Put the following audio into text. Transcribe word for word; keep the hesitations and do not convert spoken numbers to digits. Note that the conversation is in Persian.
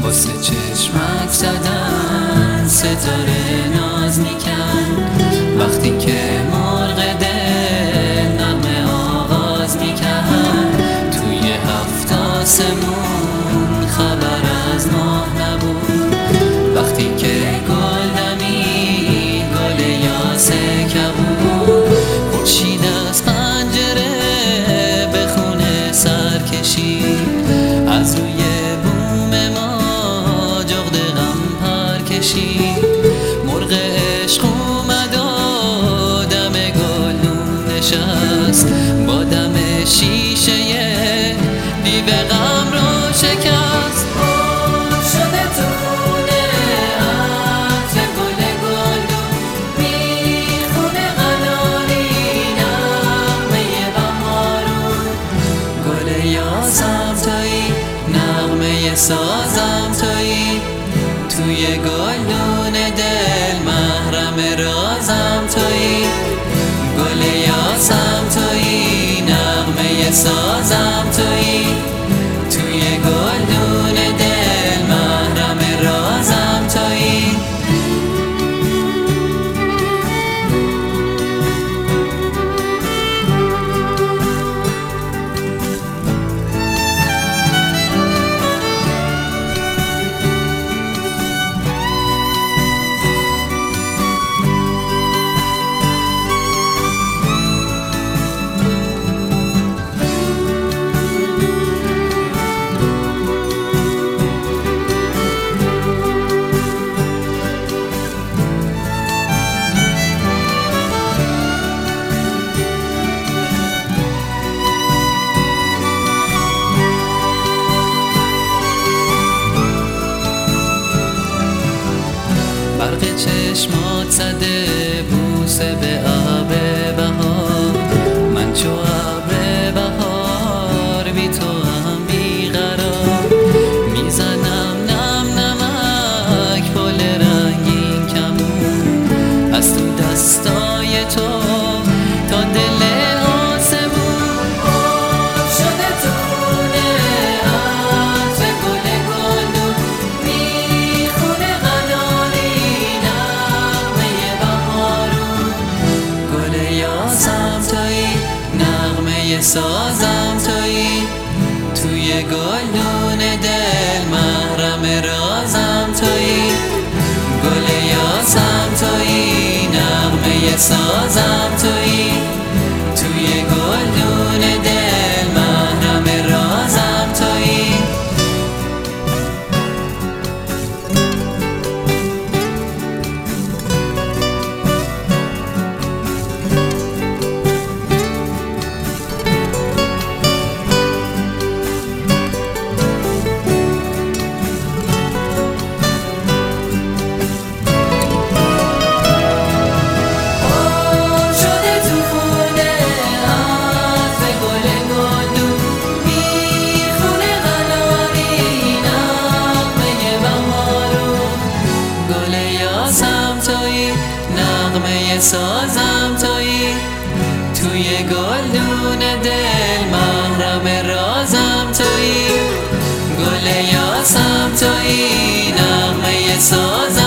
واسه چشمک زدن ستاره ناز میکن، وقتی که مرغ دل نغمه آواز میکن. توی هفت آسمون خبر از ماه نبود، وقتی که گل دمید گل یاسه کبود. خورشید از پنجره به خونه سر کشید، از روی بوم ما جغد غم پر کشید. مرغ عشق اومد و دم گلدون نشست، با دم شیشه دیو غم رو شکست. گل شده تو خونه عطر گل گلدون، میخونه قناری نغمه بهارون. گل یاسم تویی، نغمه سازم تویی، توی گلدون دل محرم رازم تویی. گل یاسم تویی، نغمه سازم تویی، توی گلدون دل محرم رازم تویی. برق چشمات زده بوسه به آب بهار، من چو ابر بهار بی تو هم بیقرار. میزنم نم نمک پل رنگین کمون، از تو دستای تو تا دل آسمون. گل شده تو خونه عطر گل گلدون، میخونه قناری نغمه بهارون. گل یاسم تویی، نغمه سازم تویی، توی گلدون دل محرم رازم تویی. گل یاسم تویی، نغمه سازم تویی، توی گلدون دل محرم رازم تویی. نغمه سازم تویی، توی گلدون دل محرم رازم تویی. گل یاسم تویی، نغمه سازم